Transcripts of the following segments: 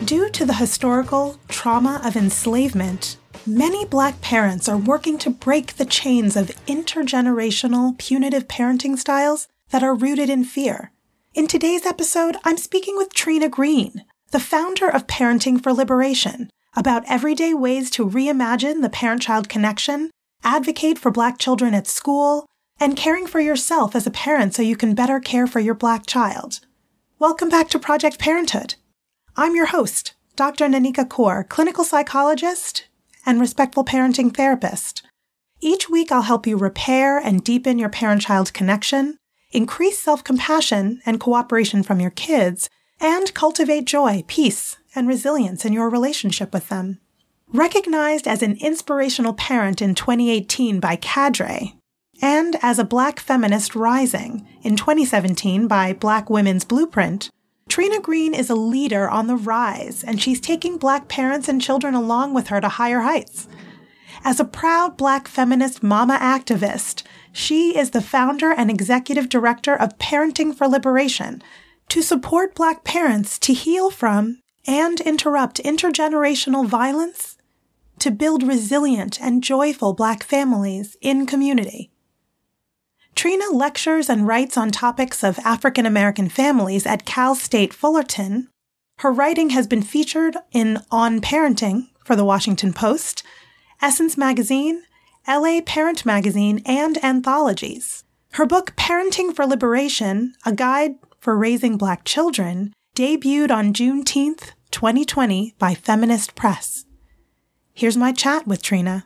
Due to the historical trauma of enslavement, many Black parents are working to break the chains of intergenerational punitive parenting styles that are rooted in fear. In today's episode, I'm speaking with Trina Green, the founder of Parenting for Liberation, about everyday ways to reimagine the parent-child connection, advocate for Black children at school, and caring for yourself as a parent so you can better care for your Black child. Welcome back to Project Parenthood. I'm your host, Dr. Nanika Kaur, clinical psychologist and respectful parenting therapist. Each week, I'll help you repair and deepen your parent-child connection, increase self-compassion and cooperation from your kids, and cultivate joy, peace, and resilience in your relationship with them. Recognized as an inspirational parent in 2018 by Cadre, and as a Black feminist rising in 2017 by Black Women's Blueprint, Trina Green is a leader on the rise, and she's taking Black parents and children along with her to higher heights. As a proud Black feminist mama activist, she is the founder and executive director of Parenting for Liberation, to support Black parents to heal from and interrupt intergenerational violence, to build resilient and joyful Black families in community. Trina lectures and writes on topics of African American families at Cal State Fullerton. Her writing has been featured in On Parenting for The Washington Post, Essence Magazine, LA Parent Magazine, and anthologies. Her book, Parenting for Liberation, A Guide for Raising Black Children, debuted on Juneteenth, 2020 by Feminist Press. Here's my chat with Trina.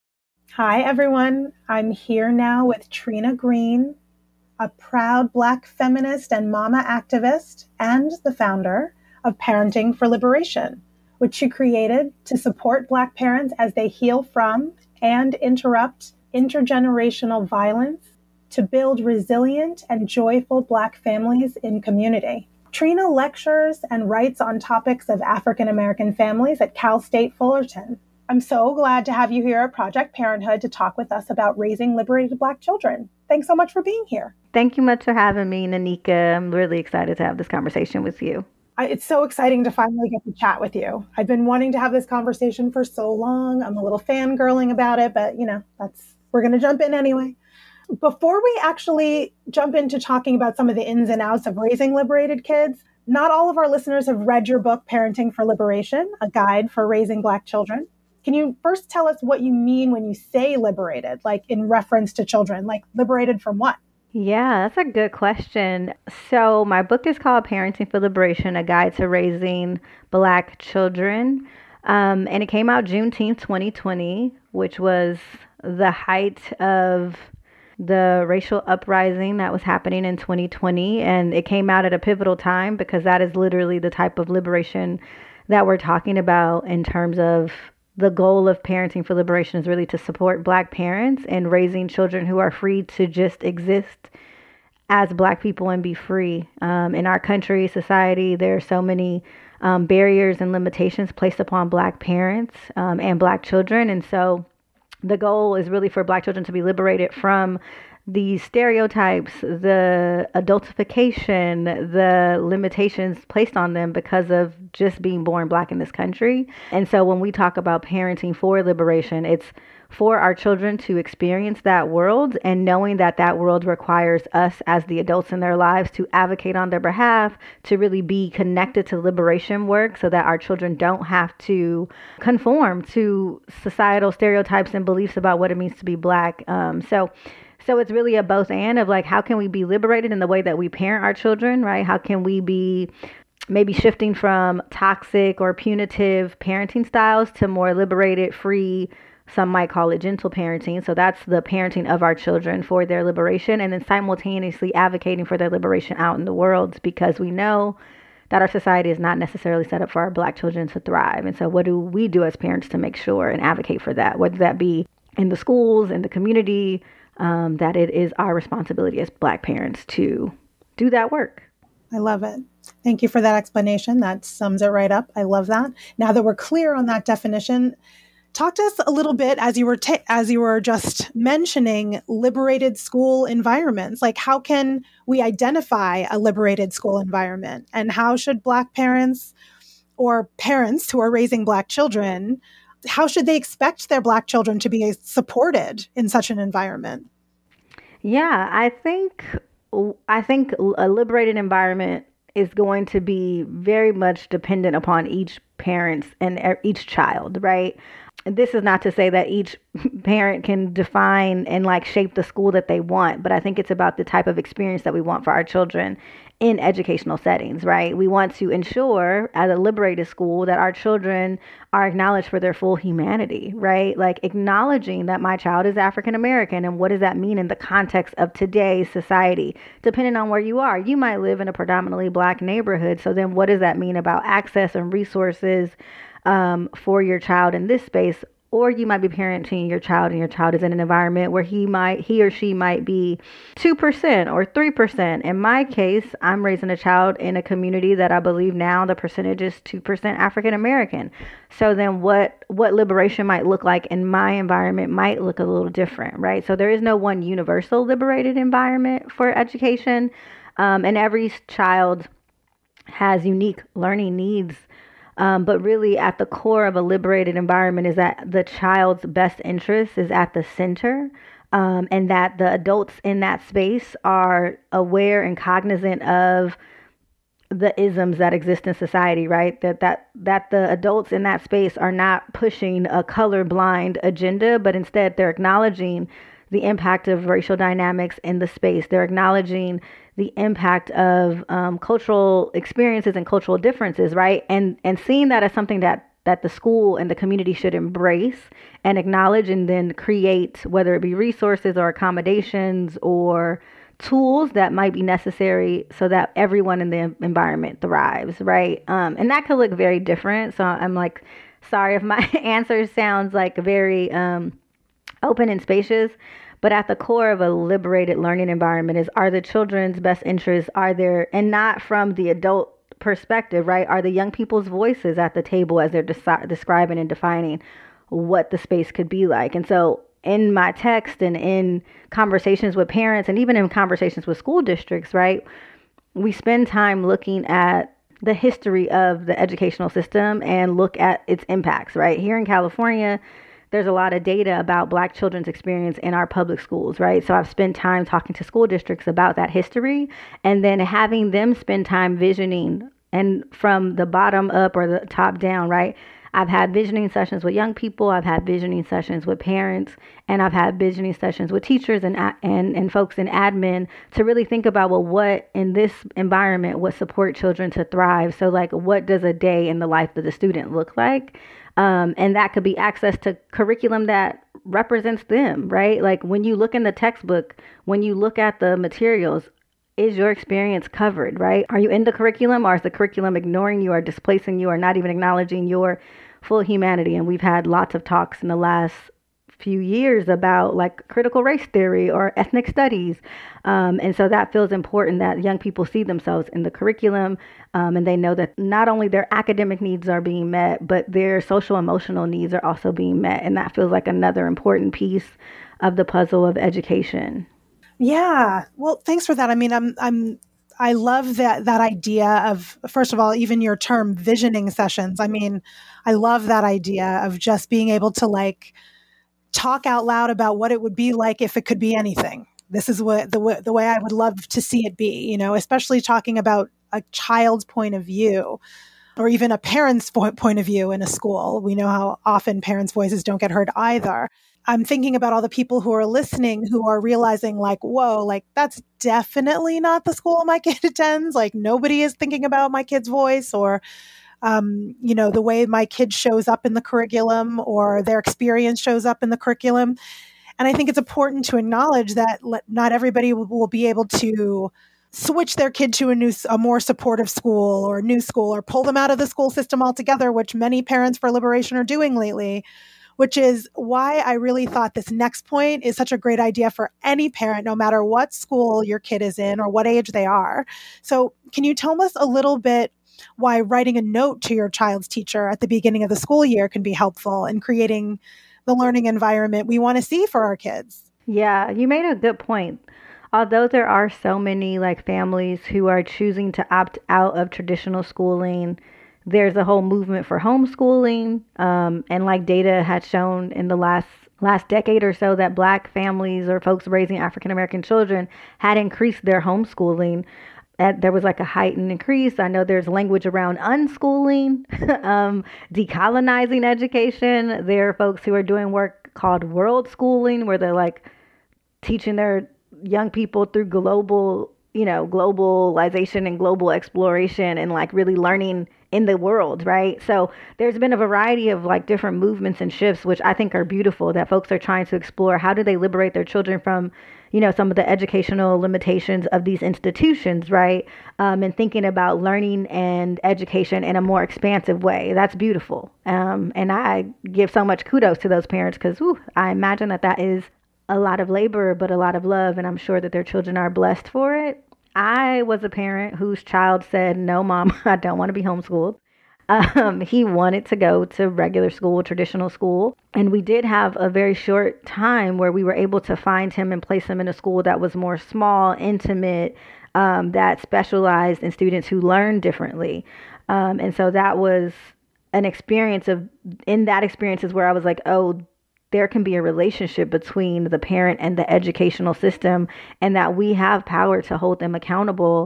Hi, everyone. I'm here now with Trina Green, a proud Black feminist and mama activist and the founder of Parenting for Liberation, which she created to support Black parents as they heal from and interrupt intergenerational violence to build resilient and joyful Black families in community. Trina lectures and writes on topics of African American families at Cal State Fullerton. I'm so glad to have you here at Project Parenthood to talk with us about raising liberated Black children. Thanks so much for being here. Thank you much for having me, Nanika. I'm really excited to have this conversation with you. It's so exciting to finally get to chat with you. I've been wanting to have this conversation for so long. I'm a little fangirling about it, but we're going to jump in anyway. Before we actually jump into talking about some of the ins and outs of raising liberated kids, not all of our listeners have read your book, Parenting for Liberation, A Guide for Raising Black Children. Can you first tell us what you mean when you say liberated, like in reference to children, like liberated from what? Yeah, that's a good question. So my book is called Parenting for Liberation, A Guide to Raising Black Children. And it came out Juneteenth, 2020, which was the height of the racial uprising that was happening in 2020. And it came out at a pivotal time because that is literally the type of liberation that we're talking about in terms of the goal of Parenting for Liberation is really to support Black parents in raising children who are free to just exist as Black people and be free. In our country, society, there are so many barriers and limitations placed upon Black parents and Black children. And so the goal is really for Black children to be liberated from the stereotypes, the adultification, the limitations placed on them because of just being born Black in this country. And so when we talk about parenting for liberation, it's for our children to experience that world and knowing that that world requires us as the adults in their lives to advocate on their behalf, to really be connected to liberation work so that our children don't have to conform to societal stereotypes and beliefs about what it means to be Black. So it's really a both and of like, how can we be liberated in the way that we parent our children, right? How can we be maybe shifting from toxic or punitive parenting styles to more liberated, free, some might call it gentle parenting. So that's the parenting of our children for their liberation, and then simultaneously advocating for their liberation out in the world, because we know that our society is not necessarily set up for our Black children to thrive. And so what do we do as parents to make sure and advocate for that, whether that be in the schools, in the community, that it is our responsibility as Black parents to do that work. I love it. Thank you for that explanation. That sums it right up. I love that. Now that we're clear on that definition, talk to us a little bit as you were just mentioning liberated school environments. Like, how can we identify a liberated school environment, and how should Black parents or parents who are raising Black children, how should they expect their Black children to be supported in such an environment? Yeah, I think a liberated environment is going to be very much dependent upon each parent and each child, right? This is not to say that each parent can define and like shape the school that they want, but I think it's about the type of experience that we want for our children in educational settings, right? We want to ensure at a liberated school that our children are acknowledged for their full humanity, right? Like acknowledging that my child is African American and what does that mean in the context of today's society? Depending on where you are, you might live in a predominantly Black neighborhood. So then what does that mean about access and resources for your child in this space? Or you might be parenting your child and your child is in an environment where he or she might be 2% or 3%. In my case, I'm raising a child in a community that I believe now the percentage is 2% African American. So then what liberation might look like in my environment might look a little different, right? So there is no one universal liberated environment for education. And every child has unique learning needs. But really at the core of a liberated environment is that the child's best interest is at the center, and that the adults in that space are aware and cognizant of the isms that exist in society, right? That the adults in that space are not pushing a colorblind agenda, but instead they're acknowledging the impact of racial dynamics in the space. They're acknowledging the impact of cultural experiences and cultural differences, right? And seeing that as something that the school and the community should embrace and acknowledge, and then create, whether it be resources or accommodations or tools that might be necessary so that everyone in the environment thrives, right? And that could look very different. So I'm like, sorry if my answer sounds like very open and spacious. But at the core of a liberated learning environment are the children's best interests, are there, and not from the adult perspective, right? Are the young people's voices at the table as they're describing and defining what the space could be like. And so in my text and in conversations with parents and even in conversations with school districts, right, we spend time looking at the history of the educational system and look at its impacts, right? Here in California, there's a lot of data about Black children's experience in our public schools, right? So I've spent time talking to school districts about that history and then having them spend time visioning, and from the bottom up or the top down, right? I've had visioning sessions with young people, I've had visioning sessions with parents, and I've had visioning sessions with teachers and folks in admin to really think about, well, what in this environment would support children to thrive? So like, what does a day in the life of the student look like? And that could be access to curriculum that represents them, right? Like when you look in the textbook, when you look at the materials, is your experience covered, right? Are you in the curriculum, or is the curriculum ignoring you or displacing you or not even acknowledging your full humanity? And we've had lots of talks in the last few years about like critical race theory or ethnic studies. And so that feels important that young people see themselves in the curriculum, and they know that not only their academic needs are being met, but their social emotional needs are also being met. And that feels like another important piece of the puzzle of education. Yeah. Well, thanks for that. I mean, I love that idea of, first of all, even your term visioning sessions. I mean, I love that idea of just being able to like talk out loud about what it would be like if it could be anything. This is what the way I would love to see it be, you know, especially talking about a child's point of view or even a parent's point of view in a school. We know how often parents' voices don't get heard either. I'm thinking about all the people who are listening who are realizing like, whoa, like that's definitely not the school my kid attends. Like nobody is thinking about my kid's voice or, you know, the way my kid shows up in the curriculum or their experience shows up in the curriculum. And I think it's important to acknowledge that not everybody will be able to switch their kid to a more supportive school or new school or pull them out of the school system altogether, which many parents for liberation are doing lately. Which is why I really thought this next point is such a great idea for any parent, no matter what school your kid is in or what age they are. So can you tell us a little bit why writing a note to your child's teacher at the beginning of the school year can be helpful in creating the learning environment we want to see for our kids? Yeah, you made a good point. Although there are so many like families who are choosing to opt out of traditional schooling there's a whole movement for homeschooling. And like data had shown in the last decade or so that Black families or folks raising African American children had increased their homeschooling. There was like a heightened increase. I know there's language around unschooling, decolonizing education. There are folks who are doing work called world schooling, where they're like teaching their young people through globalization and global exploration and like really learning in the world, right? So there's been a variety of like different movements and shifts, which I think are beautiful, that folks are trying to explore. How do they liberate their children from, some of the educational limitations of these institutions, right? And thinking about learning and education in a more expansive way. That's beautiful. And I give so much kudos to those parents because I imagine that is a lot of labor, but a lot of love. And I'm sure that their children are blessed for it. I was a parent whose child said, no, mom, I don't want to be homeschooled. He wanted to go to regular school, traditional school. And we did have a very short time where we were able to find him and place him in a school that was more small, intimate, that specialized in students who learn differently. And so that was an experience in that experience is where I was like, oh, there can be a relationship between the parent and the educational system, and that we have power to hold them accountable.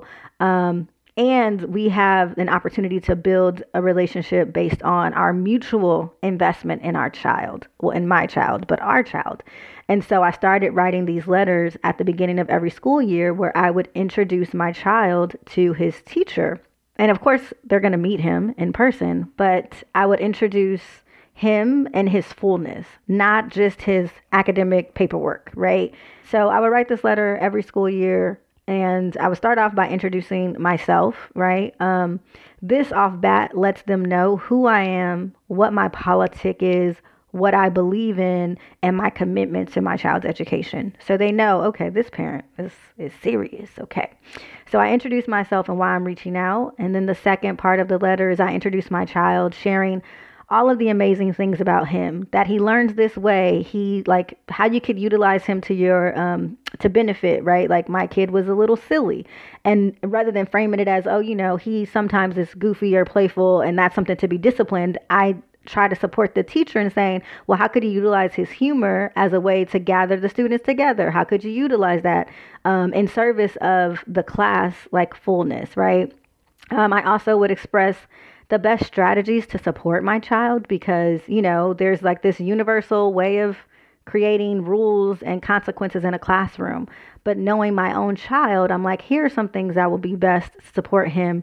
And we have an opportunity to build a relationship based on our mutual investment in our child. Well, in my child, but our child. And so I started writing these letters at the beginning of every school year where I would introduce my child to his teacher. And of course, they're going to meet him in person, but I would introduce him and his fullness, not just his academic paperwork, right? So I would write this letter every school year, and I would start off by introducing myself, right? This off bat lets them know who I am, what my politic is, what I believe in, and my commitment to my child's education. So they know, okay, this parent is serious, okay. So I introduce myself and why I'm reaching out. And then the second part of the letter is I introduce my child, sharing all of the amazing things about him, that he learns this way. He like how you could utilize him to your to benefit, right? Like my kid was a little silly, and rather than framing it as, oh, he sometimes is goofy or playful and that's something to be disciplined, I try to support the teacher in saying, well, how could he utilize his humor as a way to gather the students together? How could you utilize that in service of the class, like fullness, right? I also would express the best strategies to support my child because, there's like this universal way of creating rules and consequences in a classroom. But knowing my own child, I'm like, here are some things that will be best to support him.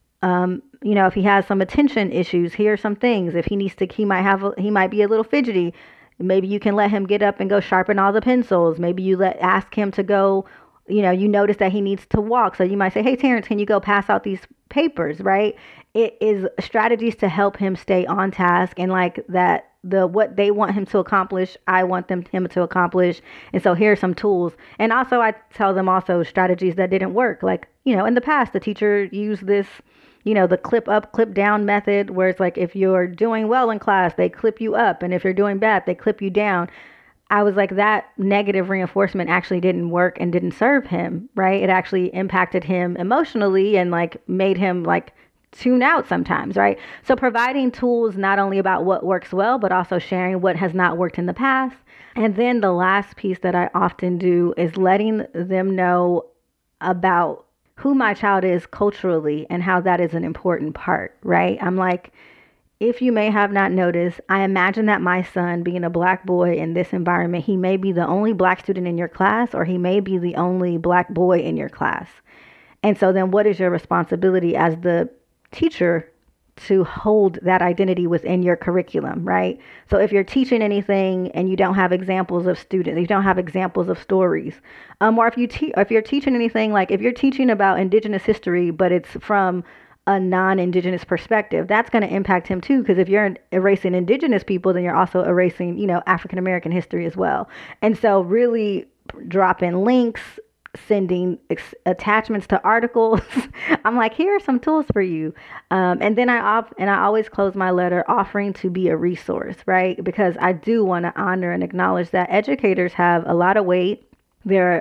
If he has some attention issues, here are some things. If he needs to, he might be a little fidgety. Maybe you can let him get up and go sharpen all the pencils. Maybe you ask him to go, you notice that he needs to walk. So you might say, hey, Terrence, can you go pass out these papers, right? It is strategies to help him stay on task and like that what they want him to accomplish, I want him to accomplish. And so here are some tools. And also I tell them also strategies that didn't work. Like, in the past, the teacher used this, the clip up, clip down method, where it's like, if you're doing well in class, they clip you up. And if you're doing bad, they clip you down. I was like, that negative reinforcement actually didn't work and didn't serve him, right? It actually impacted him emotionally and like made him like tune out sometimes, right? So providing tools not only about what works well, but also sharing what has not worked in the past. And then the last piece that I often do is letting them know about who my child is culturally and how that is an important part, right? I'm like, if you may have not noticed, I imagine that my son, being a Black boy in this environment, he may be the only Black student in your class, or he may be the only Black boy in your class. And so then what is your responsibility as the teacher to hold that identity within your curriculum, right? So if you're teaching anything and you don't have examples of students, you don't have examples of stories, or if you're teaching anything, like if you're teaching about Indigenous history, but it's from a non-Indigenous perspective, that's going to impact him too. Because if you're erasing Indigenous people, then you're also erasing, African American history as well. And so really dropping links, sending attachments to articles. I'm like, here are some tools for you. And then I always close my letter offering to be a resource, right? Because I do want to honor and acknowledge that educators have a lot of weight. They're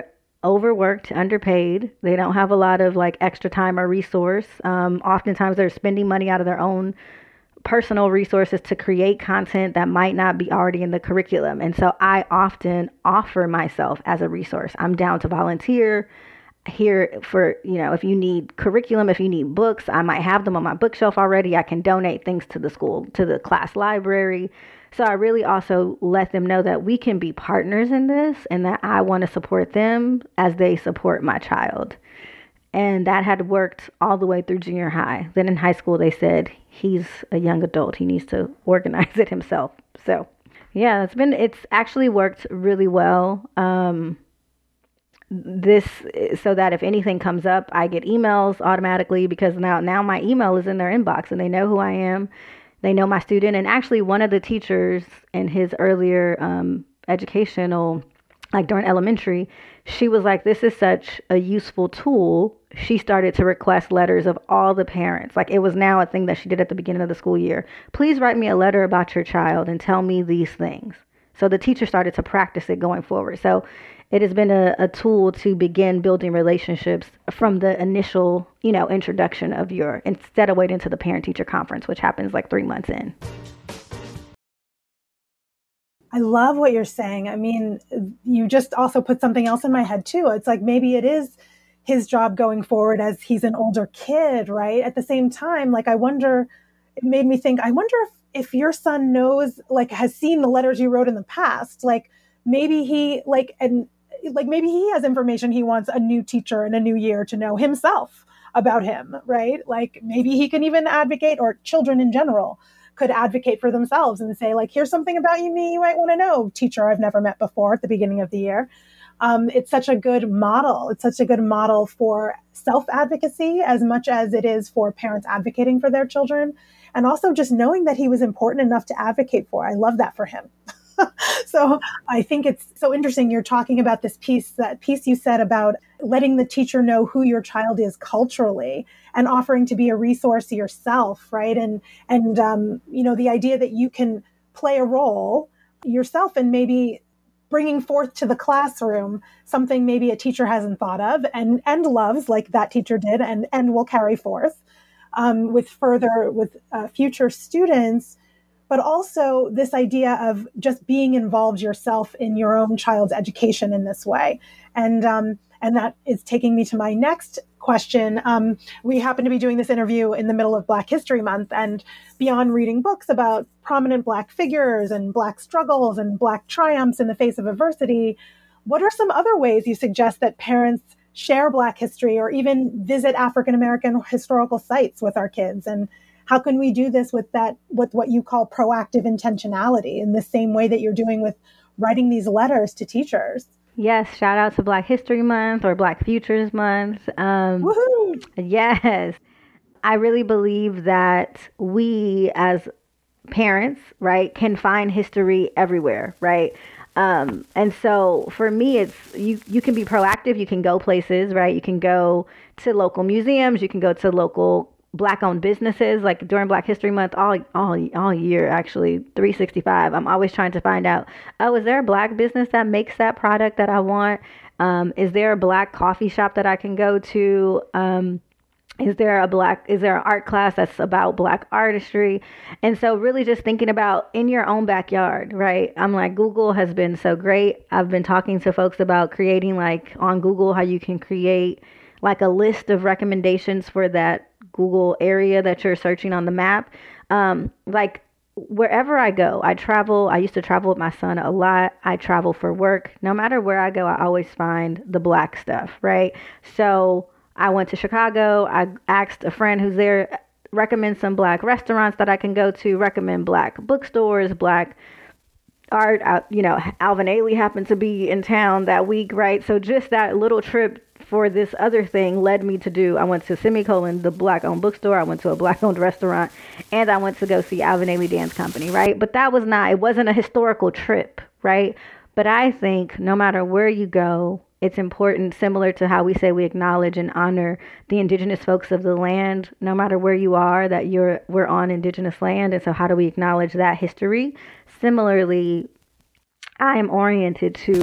overworked, underpaid. They don't have a lot of like extra time or resource. Oftentimes they're spending money out of their own personal resources to create content that might not be already in the curriculum. And so I often offer myself as a resource. I'm down to volunteer here for, if you need curriculum, if you need books, I might have them on my bookshelf already. I can donate things to the school, to the class library. So I really also let them know that we can be partners in this and that I want to support them as they support my child. And that had worked all the way through junior high. Then in high school, they said, he's a young adult. He needs to organize it himself. So yeah, it's actually worked really well. This so that if anything comes up, I get emails automatically because now my email is in their inbox and they know who I am. They know my student. And actually one of the teachers in his earlier educational, like during elementary, she was like, this is such a useful tool. She started to request letters of all the parents. Like it was now a thing that she did at the beginning of the school year. Please write me a letter about your child and tell me these things. So the teacher started to practice it going forward. So it has been a tool to begin building relationships from the initial, introduction of instead of waiting to the parent-teacher conference, which happens like 3 months in. I love what you're saying. I mean, you just also put something else in my head too. It's like maybe it is his job going forward as he's an older kid, right? At the same time, like it made me think, I wonder if your son knows, like has seen the letters you wrote in the past, like maybe he maybe he has information he wants a new teacher in a new year to know himself about him, right? Like maybe he can even advocate, or children in general could advocate for themselves and say, like, here's something about me you might want to know, teacher I've never met before at the beginning of the year. It's such a good model. It's such a good model for self-advocacy as much as it is for parents advocating for their children. And also just knowing that he was important enough to advocate for. I love that for him. So I think it's so interesting. You're talking about that piece you said about letting the teacher know who your child is culturally and offering to be a resource yourself, right? And the idea that you can play a role yourself and maybe bringing forth to the classroom something maybe a teacher hasn't thought of and loves, like that teacher did, and will carry forth with future students. But also this idea of just being involved yourself in your own child's education in this way. And that is taking me to my next question. We happen to be doing this interview in the middle of Black History Month, and beyond reading books about prominent Black figures and Black struggles and Black triumphs in the face of adversity, what are some other ways you suggest that parents share Black history or even visit African American historical sites with our kids? And how can we do this with what you call proactive intentionality in the same way that you're doing with writing these letters to teachers? Yes, shout out to Black History Month or Black Futures Month. Woohoo! Yes, I really believe that we as parents, right, can find history everywhere, right? And so for me, it's you can be proactive. You can go places, right? You can go to local museums. You can go to local Black-owned businesses, like during Black History Month, all year, actually, 365. I'm always trying to find out, is there a Black business that makes that product that I want? Is there a Black coffee shop that I can go to? Is there an art class that's about Black artistry? And so really just thinking about in your own backyard, right? I'm like, Google has been so great. I've been talking to folks about creating, like on Google, how you can create like a list of recommendations for that Google area that you're searching on the map. Like wherever I go, I travel. I used to travel with my son a lot. I travel for work. No matter where I go, I always find the Black stuff, right? So I went to Chicago. I asked a friend who's there, recommend some Black restaurants that I can go to, recommend Black bookstores, Black art. Alvin Ailey happened to be in town that week, right? So just that little trip for this other thing led me to I went to Semicolon, the Black-owned bookstore. I went to a Black-owned restaurant, and I went to go see Alvin Ailey Dance Company, right? But it wasn't a historical trip, right? But I think no matter where you go, it's important, similar to how we say we acknowledge and honor the indigenous folks of the land, no matter where you are, that we're on indigenous land. And so how do we acknowledge that history? Similarly, I am oriented to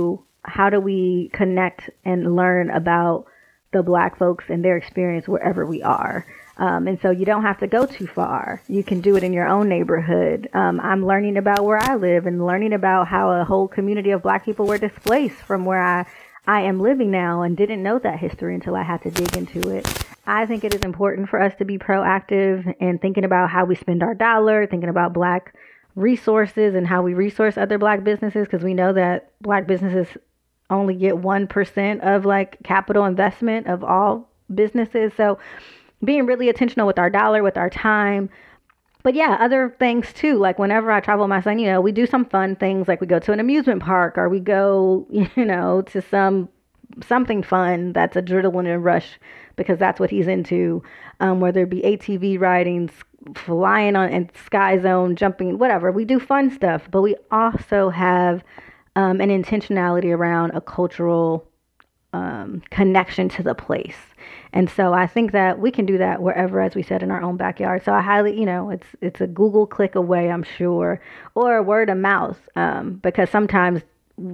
how do we connect and learn about the Black folks and their experience wherever we are. And so you don't have to go too far. You can do it in your own neighborhood. I'm learning about where I live and learning about how a whole community of Black people were displaced from where I am living now, and didn't know that history until I had to dig into it. I think it is important for us to be proactive and thinking about how we spend our dollar, thinking about Black resources and how we resource other Black businesses, because we know that Black businesses only get 1% of like capital investment of all businesses. So being really intentional with our dollar, with our time. But yeah, other things too. Like whenever I travel with my son, you know, we do some fun things, like we go to an amusement park or we go, you know, to something fun that's adrenaline rush, because that's what he's into. Whether it be ATV riding, flying on and Sky Zone, jumping, whatever. We do fun stuff, but we also have an intentionality around a cultural connection to the place. And so I think that we can do that wherever, as we said, in our own backyard. So I highly, you know, it's a Google click away, I'm sure, or word of mouth, because sometimes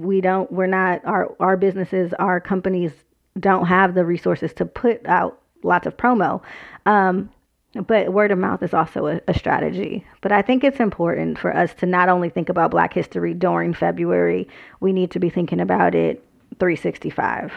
our businesses, our companies don't have the resources to put out lots of promo. But word of mouth is also a strategy. But I think it's important for us to not only think about Black history during February, we need to be thinking about it 365.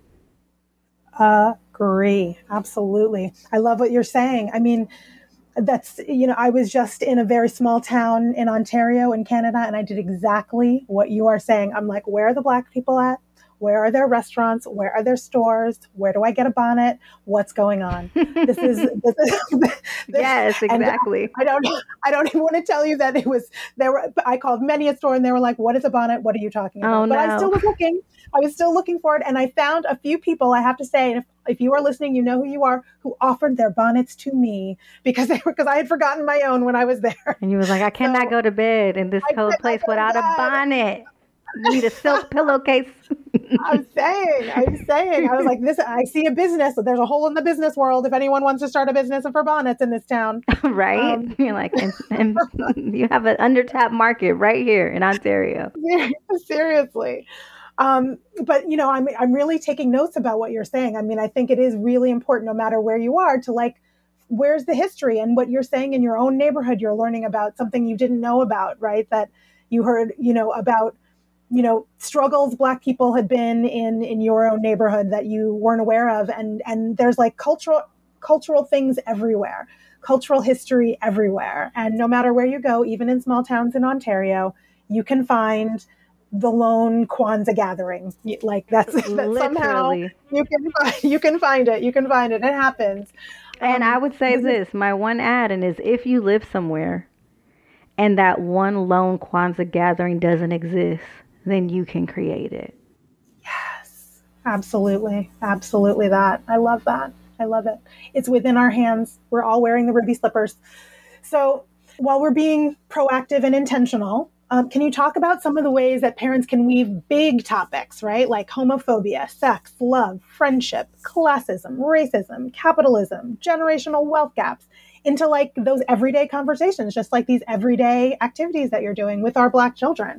Agree. Absolutely. I love what you're saying. I mean, that's, you know, I was just in a very small town in Ontario in Canada, and I did exactly what you are saying. I'm like, where are the Black people at? Where are their restaurants? Where are their stores? Where do I get a bonnet? What's going on? This is yes, exactly. I don't even want to tell you that I called many a store and they were like, what is a bonnet? What are you talking about? Oh, no. But I was still looking for it. And I found a few people, I have to say, if you are listening, you know who you are, who offered their bonnets to me because I had forgotten my own when I was there. And you was like, I cannot go to bed in this cold place without a bonnet. You need a silk pillowcase. I'm saying. I was like, I see a business. There's a hole in the business world if anyone wants to start a business for bonnets in this town. Right? You're like, and you have an undertapped market right here in Ontario. Seriously. But, you know, I'm really taking notes about what you're saying. I mean, I think it is really important, no matter where you are, to like, where's the history? And what you're saying in your own neighborhood, you're learning about something you didn't know about, right? That you heard, you know, about, you know, struggles Black people had been in your own neighborhood that you weren't aware of. And there's like cultural things everywhere, cultural history everywhere. And no matter where you go, even in small towns in Ontario, you can find the lone Kwanzaa gathering. Like that somehow you can find it. You can find it. It happens. And I would say this, my one add-in is, if you live somewhere and that one lone Kwanzaa gathering doesn't exist, then you can create it. Yes, absolutely. Absolutely that. I love that. I love it. It's within our hands. We're all wearing the ruby slippers. So while we're being proactive and intentional, can you talk about some of the ways that parents can weave big topics, right? Like homophobia, sex, love, friendship, classism, racism, capitalism, generational wealth gaps into like those everyday conversations, just like these everyday activities that you're doing with our Black children?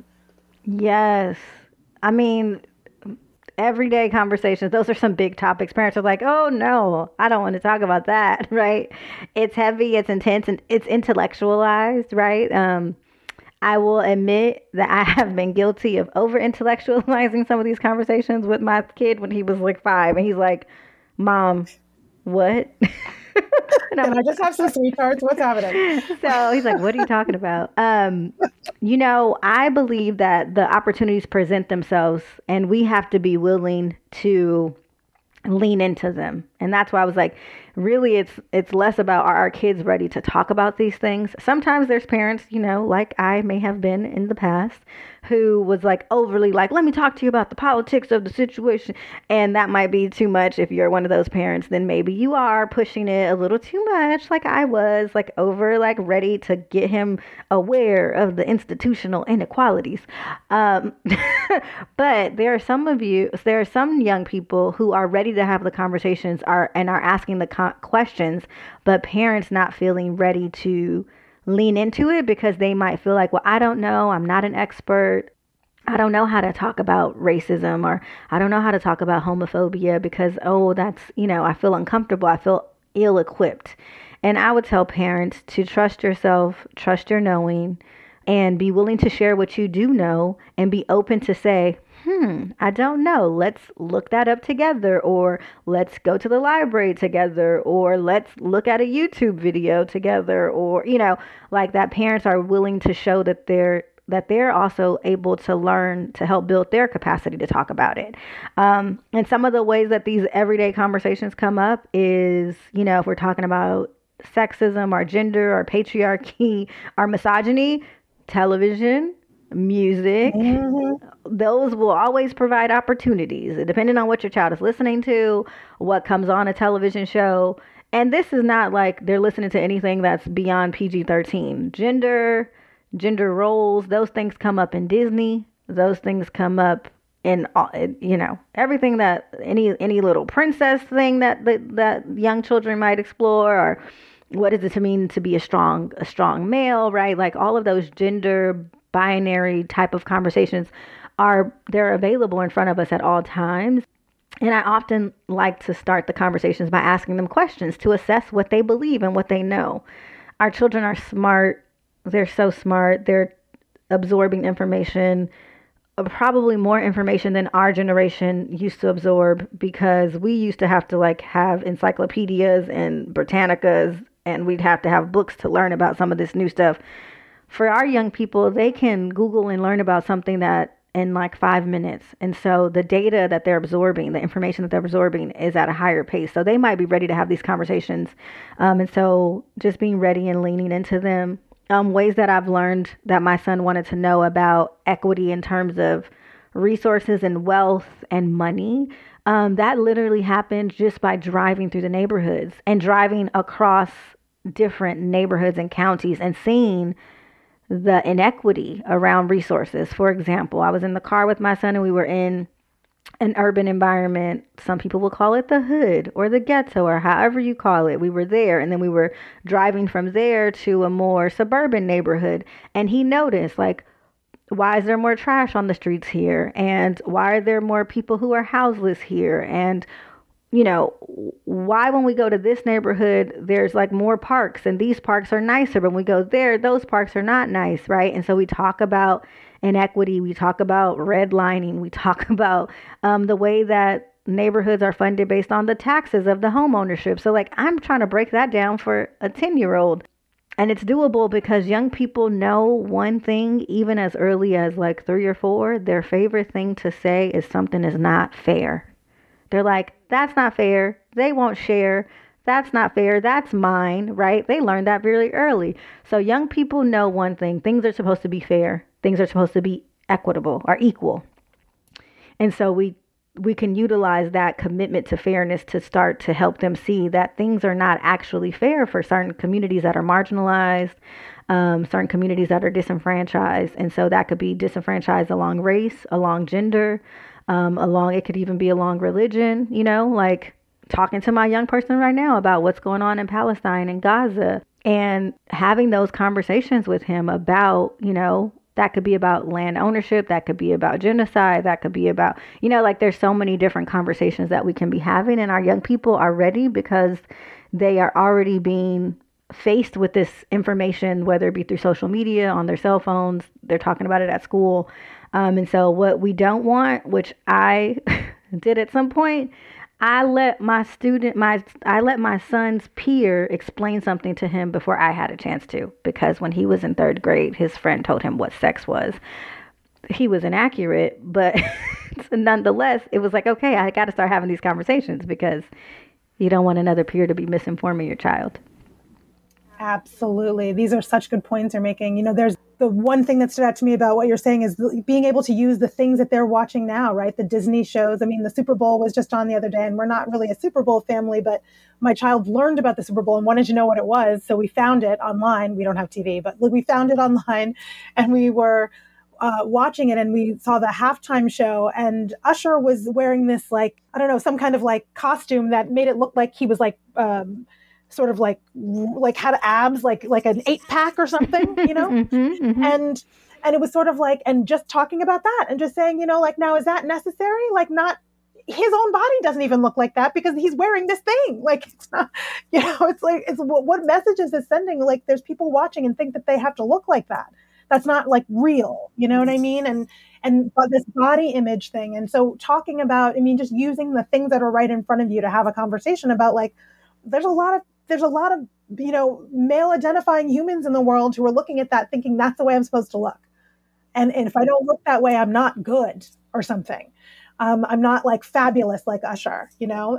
Yes. I mean, everyday conversations, those are some big topics. Parents are like, oh no, I don't want to talk about that, right? It's heavy, it's intense, and it's intellectualized, right? I will admit that I have been guilty of over-intellectualizing some of these conversations with my kid when he was like 5. And he's like, Mom, what? And I just have some sweethearts. What's happening? So he's like, what are you talking about? You know, I believe that the opportunities present themselves and we have to be willing to lean into them. And that's why I was like, really, it's less about, are our kids ready to talk about these things? Sometimes there's parents, you know, like I may have been in the past, who was like overly like, let me talk to you about the politics of the situation. And that might be too much. If you're one of those parents, then maybe you are pushing it a little too much, like I was, like over, like ready to get him aware of the institutional inequalities. But there are some young people who are ready to have the conversations and are asking the questions, but parents not feeling ready to lean into it because they might feel like, well, I don't know, I'm not an expert. I don't know how to talk about racism, or I don't know how to talk about homophobia because, oh, that's, I feel uncomfortable. I feel ill equipped. And I would tell parents to trust yourself, trust your knowing, and be willing to share what you do know and be open to say, I don't know. Let's look that up together, or let's go to the library together, or let's look at a YouTube video together, or, like that parents are willing to show that they're also able to learn to help build their capacity to talk about it. And some of the ways that these everyday conversations come up is, if we're talking about sexism or gender or patriarchy or misogyny, television, music, those will always provide opportunities, depending on what your child is listening to, what comes on a television show. And this is not like they're listening to anything that's beyond PG-13. Gender roles, those things come up in Disney. Those things come up in, everything that any little princess thing that young children might explore, or what is it to mean to be a strong male, right? Like all of those gender binary type of conversations they're available in front of us at all times. And I often like to start the conversations by asking them questions to assess what they believe and what they know. Our children are smart. They're so smart. They're absorbing information, probably more information than our generation used to absorb, because we used to have to have encyclopedias and Britannicas, and we'd have to have books to learn about some of this new stuff. For our young people, they can Google and learn about something that in 5 minutes. And so the data that they're absorbing, the information that they're absorbing is at a higher pace. So they might be ready to have these conversations. And so just being ready and leaning into them. Ways that I've learned that my son wanted to know about equity in terms of resources and wealth and money. That literally happened just by driving through the neighborhoods and driving across different neighborhoods and counties and seeing the inequity around resources. For example, I was in the car with my son and we were in an urban environment. Some people will call it the hood or the ghetto or however you call it. We were there, and then we were driving from there to a more suburban neighborhood. And he noticed, why is there more trash on the streets here? And why are there more people who are houseless here? And why when we go to this neighborhood, there's more parks and these parks are nicer, but when we go there, those parks are not nice, right? And so we talk about inequity, we talk about redlining, we talk about the way that neighborhoods are funded based on the taxes of the home ownership. So I'm trying to break that down for a 10-year-old. And it's doable because young people know one thing, even as early as 3 or 4, their favorite thing to say is something is not fair. They're like, that's not fair. They won't share. That's not fair. That's mine, right? They learned that really early. So young people know one thing. Things are supposed to be fair. Things are supposed to be equitable or equal. And so we can utilize that commitment to fairness to start to help them see that things are not actually fair for certain communities that are marginalized, certain communities that are disenfranchised. And so that could be disenfranchised along race, along gender, it could even be along religion, talking to my young person right now about what's going on in Palestine and Gaza, and having those conversations with him about, that could be about land ownership, that could be about genocide, that could be about, there's so many different conversations that we can be having, and our young people are ready because they are already being faced with this information, whether it be through social media, on their cell phones, they're talking about it at school. And so what we don't want, which I did at some point, I let my son's peer explain something to him before I had a chance to, because when he was in 3rd grade, his friend told him what sex was. He was inaccurate, but nonetheless, it was okay, I got to start having these conversations because you don't want another peer to be misinforming your child. Absolutely. These are such good points you're making. There's the one thing that stood out to me about what you're saying is being able to use the things that they're watching now, right? The Disney shows. I mean, the Super Bowl was just on the other day, and we're not really a Super Bowl family, but my child learned about the Super Bowl and wanted to know what it was. So we found it online. We don't have TV, but we found it online, and we were watching it, and we saw the halftime show, and Usher was wearing this, some kind of costume that made it look like he was sort of had abs, like an 8-pack or something, Mm-hmm. And And it was sort of like, and just talking about that and just saying, like, now, is that necessary? Like, not, his own body doesn't even look like that because he's wearing this thing. Like, it's not, it's like, it's what messages is sending? Like, there's people watching and think that they have to look like that. That's not like real. You know what I mean? And but this body image thing. And so talking about, just using the things that are right in front of you to have a conversation about, like, there's a lot of, male identifying humans in the world who are looking at that thinking that's the way I'm supposed to look. And if I don't look that way, I'm not good or something. I'm not like fabulous like Usher,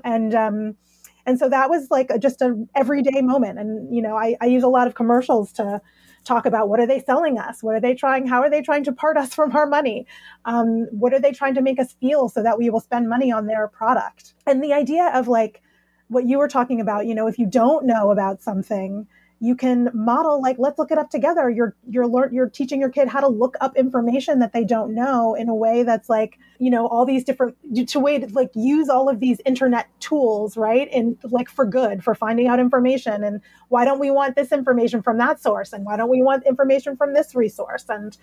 and so that was like just an everyday moment. And, I use a lot of commercials to talk about what are they selling us? How are they trying to part us from our money? What are they trying to make us feel so that we will spend money on their product? And the idea of like what you were talking about, if you don't know about something, you can model, like, let's look it up together. You're teaching your kid how to look up information that they don't know in a way that's like, all these different to like use all of these internet tools, right? And like for good, for finding out information. And why don't we want this information from that source? And why don't we want information from this resource? And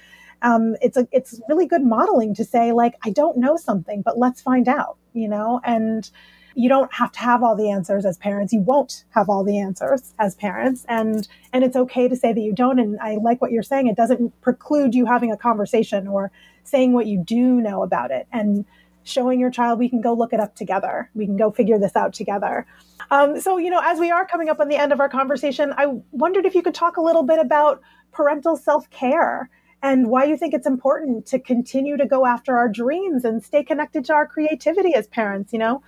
it's really good modeling to say, like, I don't know something, but let's find out, and you don't have to have all the answers as parents. You won't have all the answers as parents. And it's okay to say that you don't. And I like what you're saying. It doesn't preclude you having a conversation or saying what you do know about it and showing your child, we can go look it up together. We can go figure this out together. So, as we are coming up on the end of our conversation, I wondered if you could talk a little bit about parental self-care and why you think it's important to continue to go after our dreams and stay connected to our creativity as parents.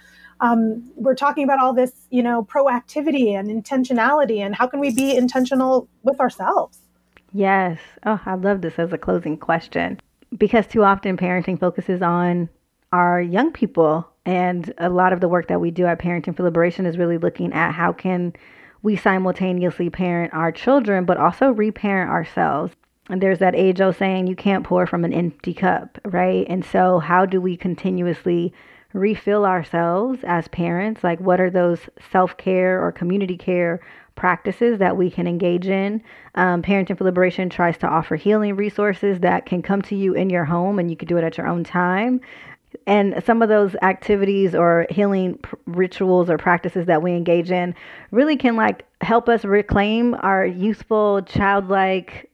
We're talking about all this, proactivity and intentionality, and how can we be intentional with ourselves? Yes. Oh, I love this as a closing question, because too often parenting focuses on our young people. And a lot of the work that we do at Parenting for Liberation is really looking at how can we simultaneously parent our children, but also reparent ourselves. And there's that age-old saying, you can't pour from an empty cup, right? And so how do we continuously refill ourselves as parents? Like, what are those self-care or community care practices that we can engage in? Parenting for Liberation tries to offer healing resources that can come to you in your home, and you can do it at your own time. And some of those activities or healing rituals or practices that we engage in really can like help us reclaim our youthful, childlike,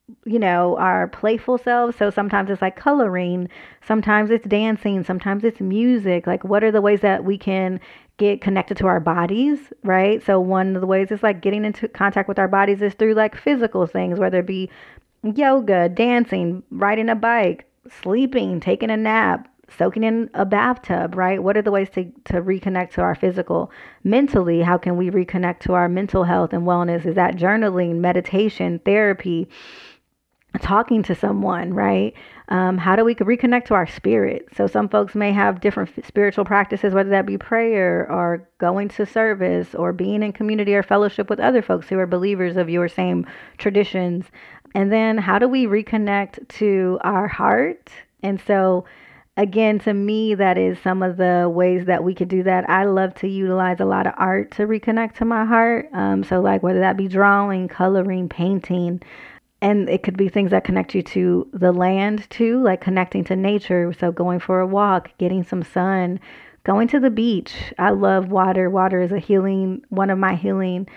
our playful selves. So sometimes it's like coloring, sometimes it's dancing, sometimes it's music. Like, what are the ways that we can get connected to our bodies, right? So one of the ways is like getting into contact with our bodies is through like physical things, whether it be yoga, dancing, riding a bike, sleeping, taking a nap, soaking in a bathtub, right? What are the ways to reconnect to our physical? Mentally, how can we reconnect to our mental health and wellness? Is that journaling, meditation, therapy, talking to someone, right? How do we reconnect to our spirit? So some folks may have different spiritual practices, whether that be prayer or going to service or being in community or fellowship with other folks who are believers of your same traditions. And then how do we reconnect to our heart? And so again, to me, that is some of the ways that we could do that. I love to utilize a lot of art to reconnect to my heart. So like whether that be drawing, coloring, painting, and it could be things that connect you to the land too, like connecting to nature. So going for a walk, getting some sun, going to the beach. I love water. Water is one of my healing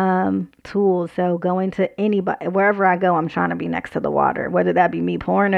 tools. So going to anybody, wherever I go, I'm trying to be next to the water, whether that be me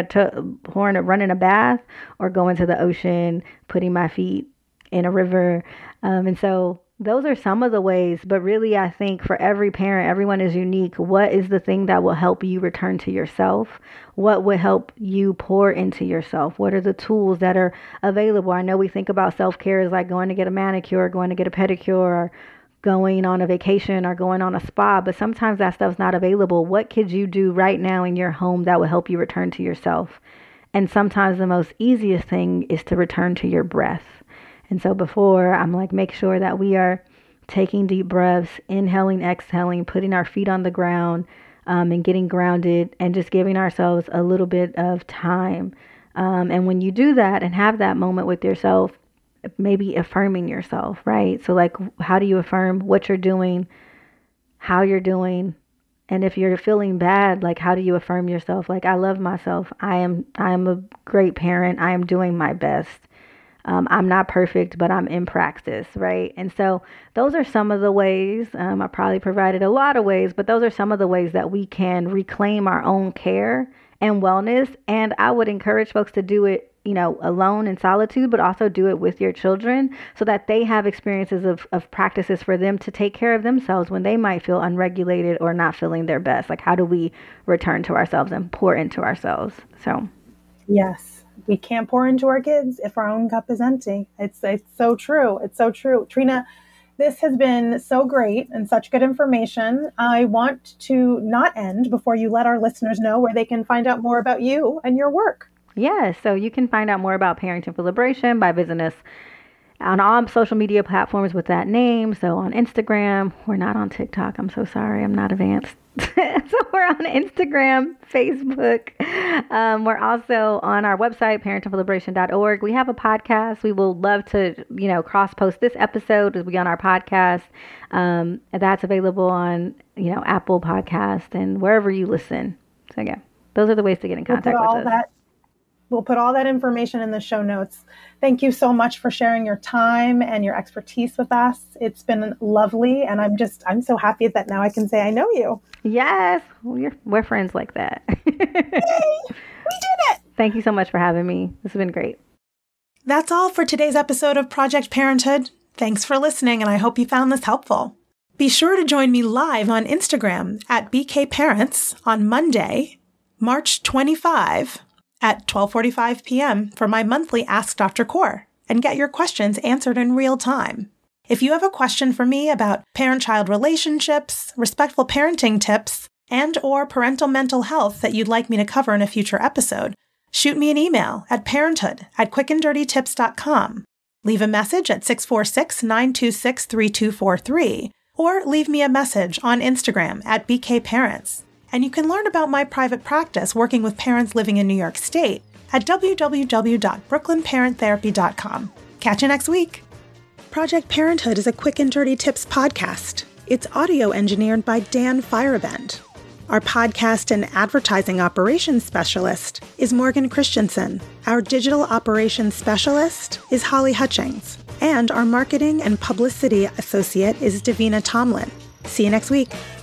running a bath or going to the ocean, putting my feet in a river. And so those are some of the ways, but really I think for every parent, everyone is unique. What is the thing that will help you return to yourself? What will help you pour into yourself? What are the tools that are available? I know we think about self-care as like going to get a manicure, going to get a pedicure, or going on a vacation or going on a spa, but sometimes that stuff's not available. What could you do right now in your home that will help you return to yourself? And sometimes the most easiest thing is to return to your breath. And so before, I'm like, make sure that we are taking deep breaths, inhaling, exhaling, putting our feet on the ground, and getting grounded and just giving ourselves a little bit of time. And when you do that and have that moment with yourself, maybe affirming yourself, right? So like, how do you affirm what you're doing, how you're doing, And if you're feeling bad, like, how do you affirm yourself? Like, I love myself. I am a great parent. I am doing my best. I'm not perfect, but I'm in practice, right? And so those are some of the ways. I probably provided a lot of ways, but those are some of the ways that we can reclaim our own care and wellness. And I would encourage folks to do it, alone in solitude, but also do it with your children so that they have experiences of practices for them to take care of themselves when they might feel unregulated or not feeling their best. Like, how do we return to ourselves and pour into ourselves? So, yes, we can't pour into our kids if our own cup is empty. It's so true. It's so true. Trina, this has been so great and such good information. I want to not end before you let our listeners know where they can find out more about you and your work. Yeah, so you can find out more about Parenting for Liberation by visiting us on all social media platforms with that name. So on Instagram, we're not on TikTok. I'm so sorry. I'm not advanced. So we're on Instagram, Facebook. We're also on our website, parentingforliberation.org. We have a podcast. We will love to, cross-post this episode as we on our podcast. That's available on, Apple Podcast and wherever you listen. So yeah, those are the ways to get in contact with us. We'll put all that information in the show notes. Thank you so much for sharing your time and your expertise with us. It's been lovely. And I'm so happy that now I can say I know you. Yes. We're friends like that. Yay, we did it. Thank you so much for having me. This has been great. That's all for today's episode of Project Parenthood. Thanks for listening, and I hope you found this helpful. Be sure to join me live on Instagram at BK Parents on Monday, March 25, at 12:45 p.m. for my monthly Ask Dr. Core and get your questions answered in real time. If you have a question for me about parent-child relationships, respectful parenting tips, and or parental mental health that you'd like me to cover in a future episode, shoot me an email at parenthood@quickanddirtytips.com. Leave a message at 646-926-3243 or leave me a message on Instagram at BK Parents. And you can learn about my private practice working with parents living in New York State at www.brooklynparenttherapy.com. Catch you next week. Project Parenthood is a Quick and Dirty Tips podcast. It's audio engineered by Dan Firebend. Our podcast and advertising operations specialist is Morgan Christensen. Our digital operations specialist is Holly Hutchings. And our marketing and publicity associate is Davina Tomlin. See you next week.